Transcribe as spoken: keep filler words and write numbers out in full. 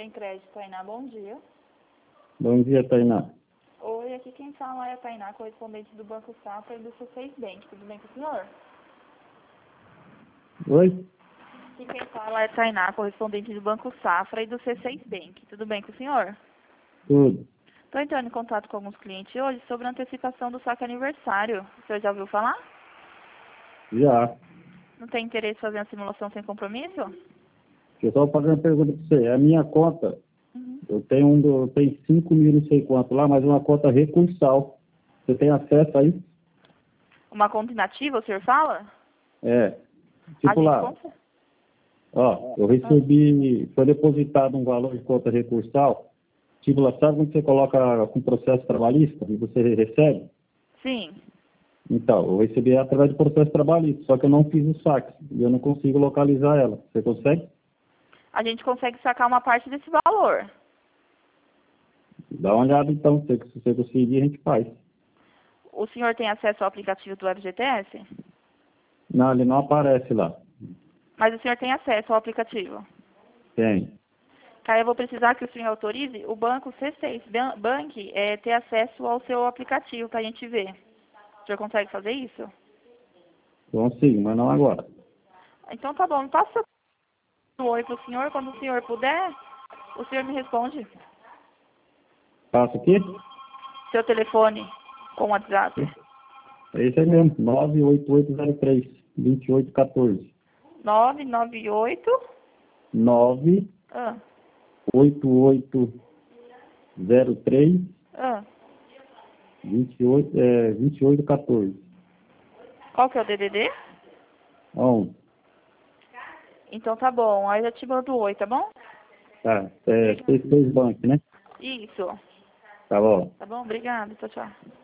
Tem crédito, Tainá, bom dia. Bom dia, Tainá. Oi, aqui quem fala é a Tainá, correspondente do Banco Safra e do C seis Bank. Tudo bem com o senhor? Oi? Aqui quem fala é a Tainá, correspondente do Banco Safra e do C seis Bank. Tudo bem com o senhor? Tudo. Estou entrando em contato com alguns clientes hoje sobre a antecipação do saque aniversário. O senhor já ouviu falar? Já. Não tem interesse em fazer uma simulação sem compromisso? Eu só fazer uma pergunta para você. A minha conta, Uhum. eu tenho um do, eu tenho cinco mil não sei quanto lá, mas uma conta recursal. Você tem acesso aí? Uma conta inativa, o senhor fala? É. A Tipo gente lá, conta? ó, eu recebi, foi depositado um valor de conta recursal. Tipo lá, sabe quando você coloca com processo trabalhista e você recebe? Sim. Então, eu recebi através do processo trabalhista, só que eu não fiz o saque e eu não consigo localizar ela. Você consegue? A gente consegue sacar uma parte desse valor. Dá uma olhada então, se se você conseguir, a gente faz. O senhor tem acesso ao aplicativo do F G T S? Não, ele não aparece lá. Mas o senhor tem acesso ao aplicativo? Tem. Tá, eu vou precisar que o senhor autorize o banco C seis Ban- Bank é, ter acesso ao seu aplicativo para a gente ver. O senhor consegue fazer isso? Consigo, mas não agora. Então tá bom, passa o oi pro senhor, quando o senhor puder, o senhor me responde. Passa aqui? Seu telefone com o WhatsApp. É esse aí mesmo, nove oito oito zero três, dois oito um quatro. nove nove oito nove ah, oito oito zero três, ah. dois oito, é, dois oito um quatro. Qual que é o D D D? onze. Então tá bom, aí eu te mando o oi, tá bom? Tá, é C seis Bank, né? Isso. Tá bom. Tá bom? Obrigada. Tchau, tchau.